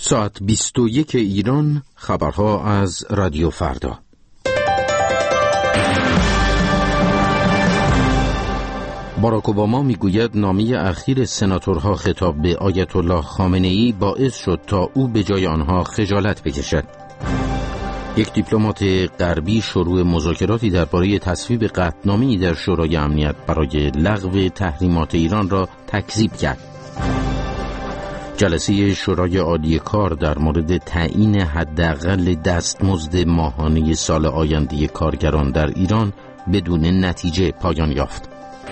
ساعت 21 ایران، خبرها از رادیو فردا. باراک اوباما میگوید نامه اخیر سناتورها خطاب به آیت الله خامنه‌ای باعث شد تا او به جای آنها خجالت بکشد. یک دیپلمات غربی شروع مذاکراتی درباره تصویب قطعنامه‌ای در شورای امنیت برای لغو تحریمات ایران را تکذیب کرد. جلسه شورای عالی کار در مورد تعیین حداقل دستمزد ماهانه سال آینده کارگران در ایران بدون نتیجه پایان یافت.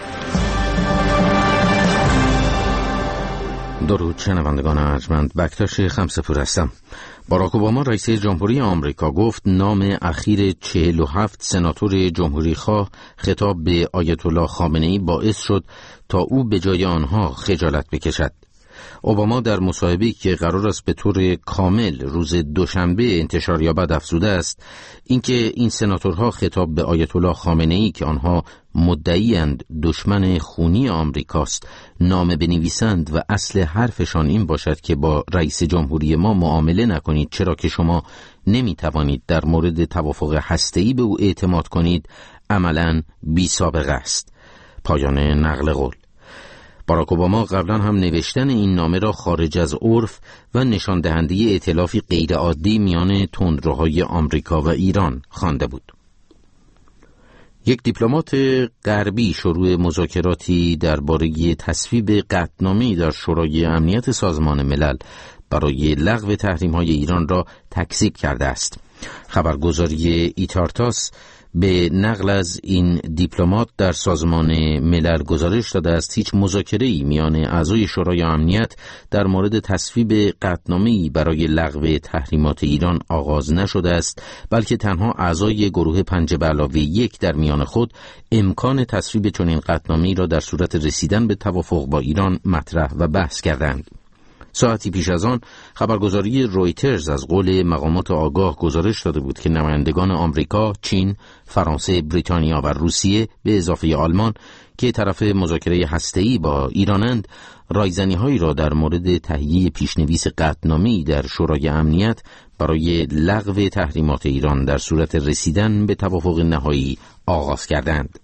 درود شنوندگان ارجمند، بکتاش خمسه‌پور هستم. باراک اوباما رئیس جمهوری آمریکا گفت نام اخیر 47 سناتور جمهوری‌خواه خطاب به آیت الله خامنه‌ای باعث شد تا او به جای آنها خجالت بکشد. اوباما در مصاحبه‌ای که قرار است به طور کامل روز دوشنبه انتشار یابد افزوده است اینکه این سناتورها خطاب به آیت الله خامنه‌ای که آنها مدعی‌اند دشمن خونی آمریکاست نامه بنویسند و اصل حرفشان این باشد که با رئیس جمهوری ما معامله نکنید چرا که شما نمی‌توانید در مورد توافق هسته‌ای به او اعتماد کنید، عملاً بی‌سابقه است. پایان نقل قول. باراک اوباما قبلا هم نوشتن این نامه را خارج از عرف و نشان دهنده ائتلافی غیرعادی میان تندروهای آمریکا و ایران خوانده بود. یک دیپلمات غربی شروع مذاکراتی درباره تصویب قطعنامه‌ای در شورای امنیت سازمان ملل برای لغو تحریم‌های ایران را تکذیب کرده است. خبرگزاری ایتارتاس به نقل از این دیپلمات در سازمان ملل گزارش داده است هیچ مذاکره‌ای میان اعضای شورای امنیت در مورد تصویب قطعنامه‌ای برای لغو تحریمات ایران آغاز نشده است، بلکه تنها اعضای گروه 5+1 در میان خود امکان تصویب چنین قطعنامه‌ای را در صورت رسیدن به توافق با ایران مطرح و بحث کردند. ساعتی پیش از آن خبرگزاری رویترز از قول مقامات آگاه گزارش داده بود که نمایندگان آمریکا، چین، فرانسه، بریتانیا و روسیه به اضافه آلمان که طرف مذاکره هسته‌ای با ایرانند، رایزنی‌هایی را در مورد تهیه پیشنویس قطعنامه‌ای در شورای امنیت برای لغو تحریمات ایران در صورت رسیدن به توافق نهایی آغاز کردند.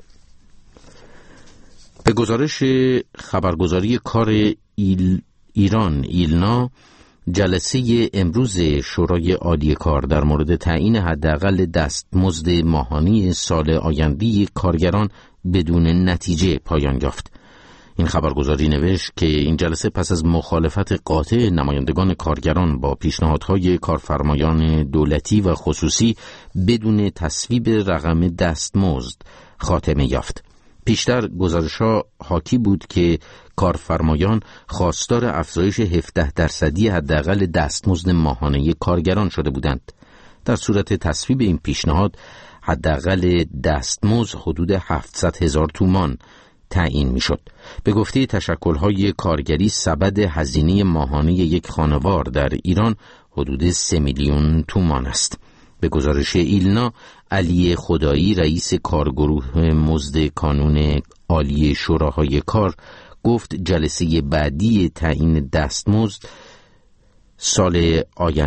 به گزارش خبرگزاری کار ایران ایلنا، جلسه امروز شورای عالی کار در مورد تعیین حداقل دستمزد ماهانه سال آینده کارگران بدون نتیجه پایان یافت. این خبرگزاری نوشت که این جلسه پس از مخالفت قاطع نمایندگان کارگران با پیشنهادهای کارفرمایان دولتی و خصوصی بدون تصویب رقم دستمزد خاتمه یافت. پیشتر گزارش‌ها حاکی بود که کارفرمایان خواستار افزایش 17% حداقل دستمزد ماهانه کارگران شده بودند. در صورت تصویب این پیشنهاد حداقل دستمزد حدود 700,000 تومان تعیین میشد. به گفته تشکل‌های کارگری سبد هزینه ماهانه یک خانوار در ایران حدود 3 میلیون تومان است. به گزارش ایلنا، علی خدایی رئیس کارگروه مزد کانون عالی شوراهای کار گفت جلسه بعدی تعیین دستمزد سال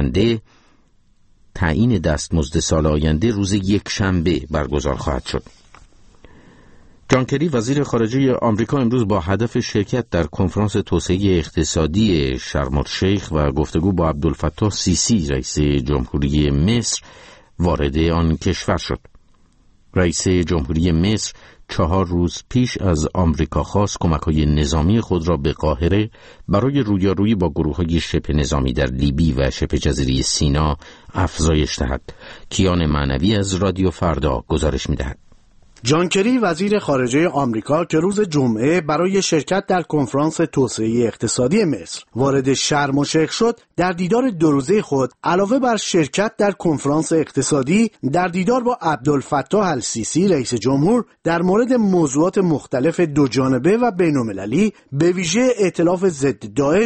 آینده روز یکشنبه برگزار خواهد شد. جان کری وزیر خارجه آمریکا امروز با هدف شرکت در کنفرانس توسعه اقتصادی شرم الشیخ و گفتگو با عبدالفتاح سیسی رئیس جمهوری مصر وارد آن کشور شد. رئیس جمهوری مصر 4 روز پیش از آمریکا خواست کمک‌های نظامی خود را به قاهره برای رویارویی با گروه‌های شبه نظامی در لیبی و شبه جزیره سینا افزایش دهد. کیان معنوی از رادیو فردا گزارش می‌دهد. جان کری وزیر خارجه آمریکا که روز جمعه برای شرکت در کنفرانس توسعه اقتصادی مصر وارد شرم الشیخ شد، در دیدار 2 روزه خود علاوه بر شرکت در کنفرانس اقتصادی در دیدار با عبدالفتاح السیسی رئیس جمهور در مورد موضوعات مختلف دوجانبه و بین‌المللی به ویژه ائتلاف ضد داعش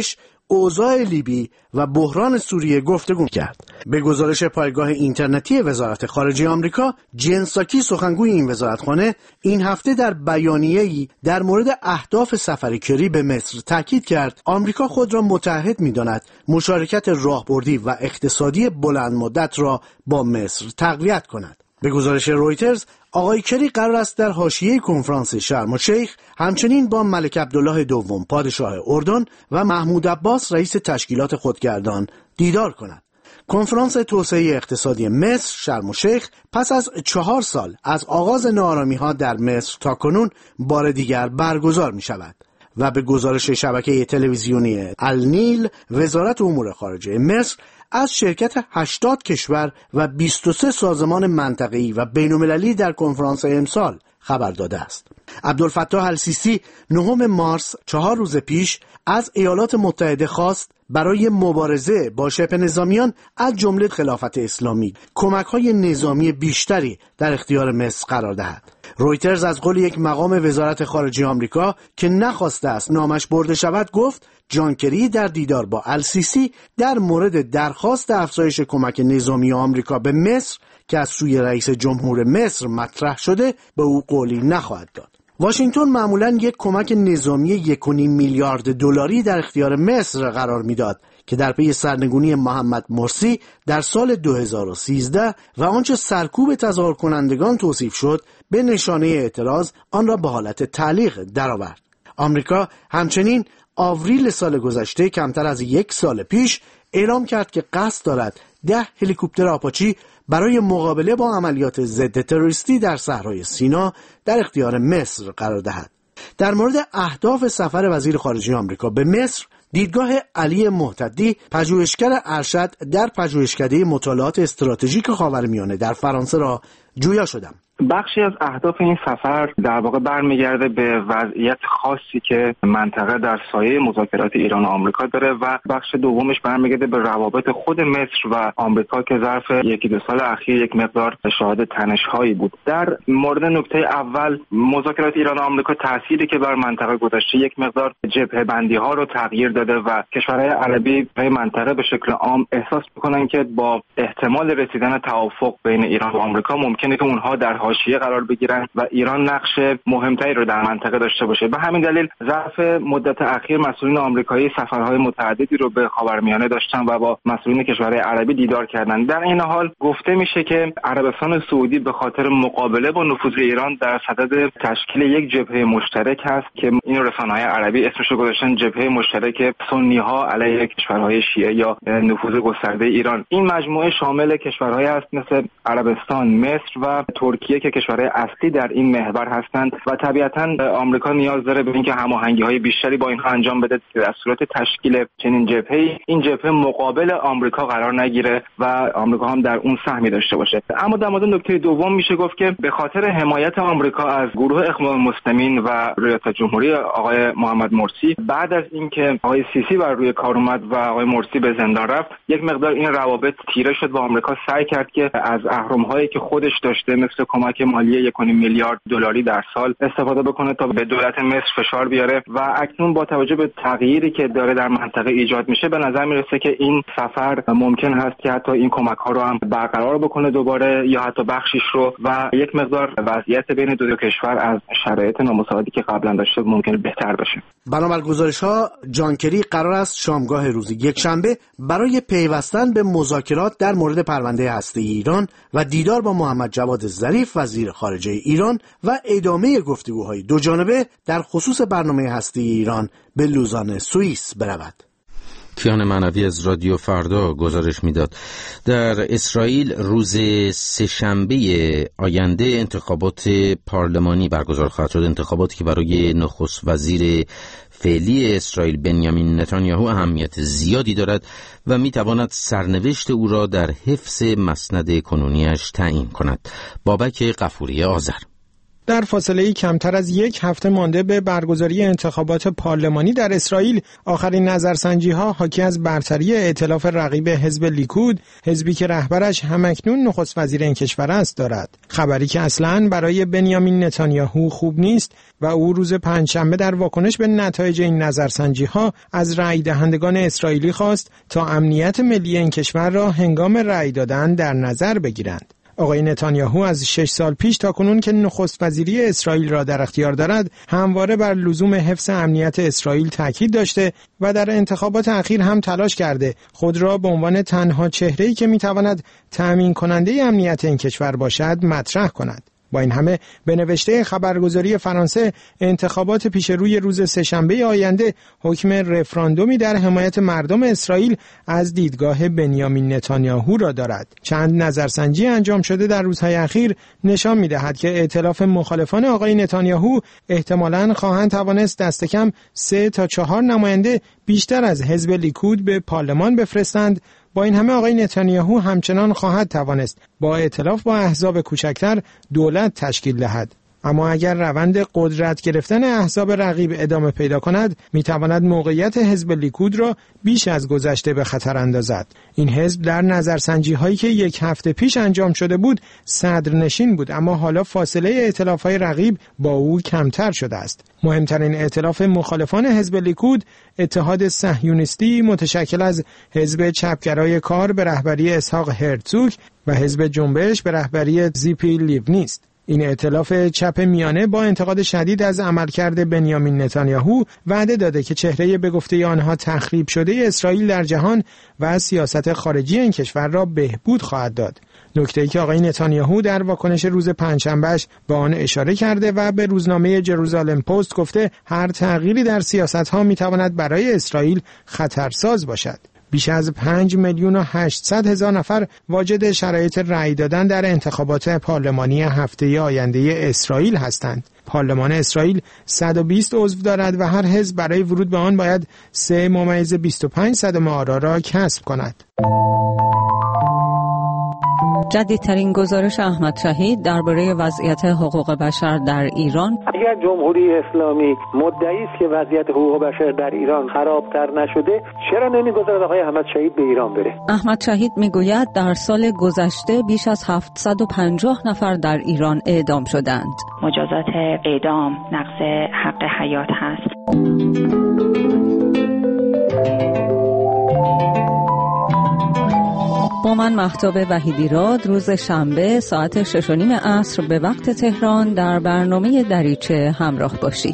اوضاع لیبی و بحران سوریه گفتگو کرد. به گزارش پایگاه اینترنتی وزارت خارجه آمریکا، جن ساکی سخنگوی این وزارتخانه این هفته در بیانیه‌ای در مورد اهداف سفر کری به مصر تاکید کرد آمریکا خود را متعهد می‌داند مشارکت راهبردی و اقتصادی بلند مدت را با مصر تقویت کند. به گزارش رویترز، آقای کری قرار است در حاشیه کنفرانس شرم الشیخ همچنین با ملک عبدالله دوم پادشاه اردن و محمود عباس رئیس تشکیلات خودگردان دیدار کند. کنفرانس توسعه اقتصادی مصر شرم الشیخ پس از 4 سال از آغاز ناآرامی‌ها در مصر تاکنون بار دیگر برگزار می شود و به گزارش شبکه تلویزیونی النیل، وزارت امور خارجه مصر از شرکت 80 کشور و 23 سازمان منطقه‌ای و بین‌المللی در کنفرانس امسال خبر داده است. عبدالفتاح السیسی 9 مارس 4 روز پیش از ایالات متحده خواست برای مبارزه با شبه نظامیان از جمله خلافت اسلامی کمک‌های نظامی بیشتری در اختیار مصر قرار دهد. رویترز از قول یک مقام وزارت خارجه آمریکا که نخواسته است نامش برده شود گفت جان کری در دیدار با السیسی در مورد درخواست افزایش کمک نظامی آمریکا به مصر که از سوی رئیس جمهور مصر مطرح شده به او قولی نخواهد داد. واشنگتن معمولاً یک کمک نظامی 1.5 میلیارد دلاری در اختیار مصر قرار میداد که در پی سرنگونی محمد مرسی در سال 2013 و آنچه سرکوب تظاهر کنندگان توصیف شد به نشانه اعتراض آن را به حالت تعلیق درآورد. آمریکا همچنین آوریل سال گذشته کمتر از 1 سال پیش اعلام کرد که قصد دارد 10 هلیکوپتر آپاچی برای مقابله با عملیات ضد تروریستی در صحرای سینا در اختیار مصر قرار دهد. در مورد اهداف سفر وزیر خارجه آمریکا به مصر، دیدگاه علی محتدی، پژوهشگر ارشد در پژوهشکده مطالعات استراتژیک خاورمیانه در فرانسه را جویا شدم. بخشی از اهداف این سفر در واقع برمیگرده به وضعیت خاصی که منطقه در سایه مذاکرات ایران و آمریکا داره و بخش دومش برمیگرده به روابط خود مصر و آمریکا که ظرف 1-2 سال اخیر یک مقدار شاهد تنش‌هایی بود. در مورد نکته اول، مذاکرات ایران و آمریکا تأثیری که بر منطقه گذاشته یک مقدار جبهه‌بندی‌ها رو تغییر داده و کشورهای عربی به منطقه به شکل عام احساس می‌کنن که با احتمال رسیدن توافق بین ایران و آمریکا ممکنه که اونها در حاشیه قرار بگیرن و ایران نقش مهمتری رو در منطقه داشته باشه. به همین دلیل ظرف مدت اخیر مسئولین آمریکایی سفرهای متعددی رو به خاورمیانه داشتن و با مسئولین کشورهای عربی دیدار کردن. در این حال گفته میشه که عربستان سعودی به خاطر مقابله با نفوذ ایران در صدد تشکیل یک جبهه مشترک هست که این رسانه‌های عربی اسمش رو گذاشتن جبهه مشترک سنی‌ها علیه کشورهای شیعه یا نفوذ گسترده ایران. این مجموعه شامل کشورهایی است مثل عربستان، مصر و ترکیه که کشورهای اصلی در این محور هستند و طبیعتاً آمریکا نیاز داره به اینکه هماهنگی‌های بیشتری با اینها انجام بده که در صورت تشکیل چنین جبهه‌ای این جبهه مقابل آمریکا قرار نگیره و آمریکا هم در اون سهمی داشته باشه. اما در مورد نکته دوم میشه گفت که به خاطر حمایت آمریکا از گروه اخوان المسلمین و ریاست جمهوری آقای محمد مرسی بعد از اینکه آقای سیسی بر روی کار اومد و آقای مرسی به زندان رفت، یک مقدار این روابط تیره شد و آمریکا سعی کرد که از اهرم‌هایی که خودش داشته مثل کمک مالی 1.5 میلیارد دلاری در سال استفاده بکنه تا به دولت مصر فشار بیاره و اکنون با توجه به تغییری که داره در منطقه ایجاد میشه به نظر میرسه که این سفر ممکن هست که حتی این کمک‌ها رو هم برقرار بکنه دوباره یا حتی بخشیش رو و یک مقدار وضعیت بین دو کشور از شرایط نامساعدی که قبلا داشته ممکنه بهتر بشه. بنابر گزارش‌ها جان کری قرار است شامگاه روز یکشنبه برای پیوستن به مذاکرات در مورد پرونده هسته‌ای ایران و دیدار با محمد جواد ظریف وزیر خارجه ایران و ادامه گفتگوهای دوجانبه در خصوص برنامه هسته‌ای ایران به لوزان سوئیس برود. کیان معنوی از رادیو فردا گزارش میداد. در اسرائیل روز سه‌شنبه آینده انتخابات پارلمانی برگزار خواهد شد، انتخاباتی که برای نخست وزیر فعلی اسرائیل بنیامین نتانیاهو اهمیت زیادی دارد و میتواند سرنوشت او را در حفظ مسند کنونیش تعیین کند. بابک غفوری آذر. در فاصله کمتر از یک هفته مانده به برگزاری انتخابات پارلمانی در اسرائیل، آخرین نظرسنجی‌ها حاکی از برتری ائتلاف رقیب حزب لیکود، حزبی که رهبرش همکنون نخست وزیر این کشور است، دارد. خبری که اصلاً برای بنیامین نتانیاهو خوب نیست و او روز پنجشنبه در واکنش به نتایج این نظرسنجی‌ها از رأی دهندگان اسرائیلی خواست تا امنیت ملی این کشور را هنگام رأی دادن در نظر بگیرند. آقای نتانیاهو از 6 سال پیش تا کنون که نخست وزیری اسرائیل را در اختیار دارد، همواره بر لزوم حفظ امنیت اسرائیل تاکید داشته و در انتخابات اخیر هم تلاش کرده خود را به عنوان تنها چهره‌ای که می‌تواند تأمین کننده امنیت این کشور باشد مطرح کند. با این همه به نوشته خبرگزاری فرانسه، انتخابات پیش روی روز سه‌شنبه آینده حکم رفراندومی در حمایت مردم اسرائیل از دیدگاه بنیامین نتانیاهو را دارد. چند نظرسنجی انجام شده در روزهای اخیر نشان می‌دهد که ائتلاف مخالفان آقای نتانیاهو احتمالاً خواهند توانست دست کم 3 تا 4 نماینده بیشتر از حزب لیکود به پارلمان بفرستند. با این همه آقای نتانیاهو همچنان خواهد توانست با ائتلاف با احزاب کوچکتر دولت تشکیل دهد. اما اگر روند قدرت گرفتن احزاب رقیب ادامه پیدا کند، میتواند موقعیت حزب لیکود را بیش از گذشته به خطر اندازد. این حزب در نظرسنجی هایی که یک هفته پیش انجام شده بود صدرنشین بود، اما حالا فاصله ائتلاف های رقیب با او کمتر شده است. مهمترین ائتلاف مخالفان حزب لیکود، اتحاد صهیونیستی متشکل از حزب چپگرای کار به رهبری اسحاق هرتزوگ و حزب جنبش به رهبری زیپی لیبنی است. این ائتلاف چپ میانه با انتقاد شدید از عملکرد بنیامین نتانیاهو وعده داده که چهره به گفته آنها تخریب شده اسرائیل در جهان و سیاست خارجی این کشور را بهبود خواهد داد. نکته‌ای که آقای نتانیاهو در واکنش روز پنجشنبهش به آن اشاره کرده و به روزنامه جروزالم پست گفته هر تغییری در سیاست‌ها می‌تواند برای اسرائیل خطرساز باشد. بیش از 5,800,000 نفر واجد شرایط رأی دادن در انتخابات پارلمانی هفته آینده اسرائیل هستند. پارلمان اسرائیل 120 عضو دارد و هر حزب برای ورود به آن باید 3.25% آرا را کسب کند. جدیدترین گزارش احمد شهید درباره وضعیت حقوق بشر در ایران. اگر جمهوری اسلامی مدعی است که وضعیت حقوق بشر در ایران خرابتر نشده، چرا نمیگذارد آقای احمد شهید به ایران بره؟ احمد شهید میگوید در سال گذشته بیش از 750 نفر در ایران اعدام شدند. مجازات اعدام نقض حق حیات هست. با من مهتاب وحیدیراد روز شنبه ساعت 6:30 عصر به وقت تهران در برنامه دریچه همراه باشید.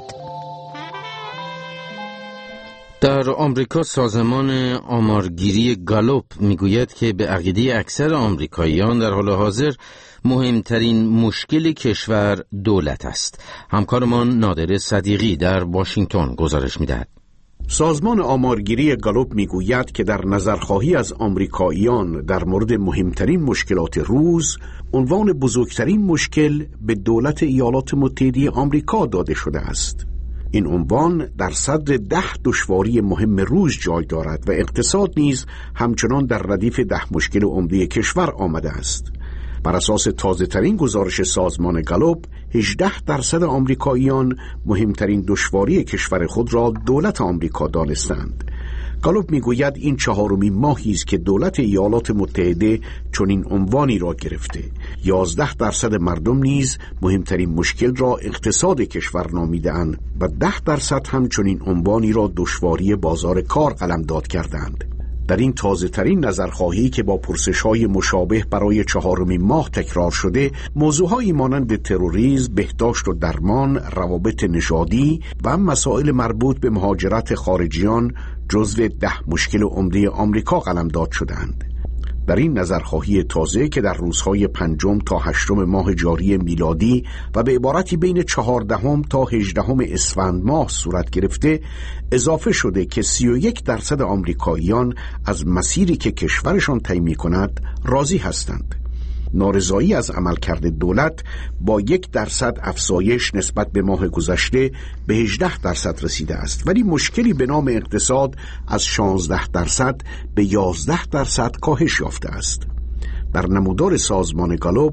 در آمریکا سازمان آمارگیری گالوپ میگوید که به عقیده اکثر آمریکاییان در حال حاضر مهمترین مشکل کشور دولت است. همکارمان نادر صدیقی در واشنگتن گزارش میدهد. سازمان آمارگیری گالوپ میگوید که در نظرخواهی از آمریکاییان در مورد مهمترین مشکلات روز، عنوان بزرگترین مشکل به دولت ایالات متحده آمریکا داده شده است. این عنوان در صدر 10 دشواری مهم روز جای دارد و اقتصاد نیز همچنان در ردیف 10 مشکل عمده کشور آمده است. بر اساس تازه‌ترین گزارش سازمان گالوپ، 18% آمریکاییان مهمترین دشواری کشور خود را دولت آمریکا دانستند. گالوپ میگوید این 4مین ماهی است که دولت ایالات متحده چنین عنوانی را گرفته. 11% مردم نیز مهمترین مشکل را اقتصاد کشور نامیده‌اند و 10% هم چنین عنوانی را دشواری بازار کار قلمداد کردند. در این تازه‌ترین نظرخواهی که با پرسش‌های مشابه برای 4مین ماه تکرار شده، موضوعهایی مانند تروریسم، بهداشت و درمان، روابط نژادی و مسائل مربوط به مهاجرت خارجیان جزو 10 مشکل عمده آمریکا قلمداد شدند. در این نظرخواهی تازه که در روزهای 5 تا 8 ماه جاری میلادی و به عبارتی بین 14 تا 18 اسفند ماه صورت گرفته، اضافه شده که 31% آمریکاییان از مسیری که کشورشان طی می‌کند راضی هستند. نارضایی از عملکرد دولت با 1% افزایش نسبت به ماه گذشته به 18% رسیده است، ولی مشکلی به نام اقتصاد از 16% به 11% کاهش یافته است. در نمودار سازمان گالوپ،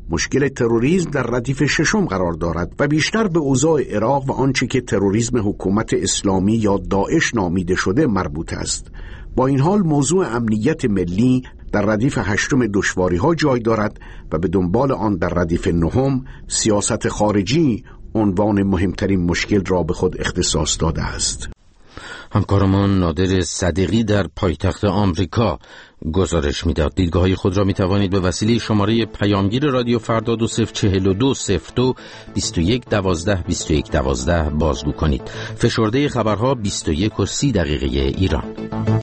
مشکل تروریسم در ردیف ششم قرار دارد و بیشتر به اوضاع عراق و آنچه که تروریسم حکومت اسلامی یا داعش نامیده شده مربوط است. با این حال موضوع امنیت ملی در ردیف هشتم دشواری‌ها جای دارد و به دنبال آن در ردیف نهم سیاست خارجی عنوان مهمترین مشکل را به خود اختصاص داده است. همکارمان نادر صدیقی در پایتخت آمریکا گزارش می‌داد. دیدگاه‌های خود را می‌توانید به وسیله شماره پیامگیر رادیو فردا 204202 21 12 21 12 بازگو کنید. فشرده خبرها 21:30 ایران.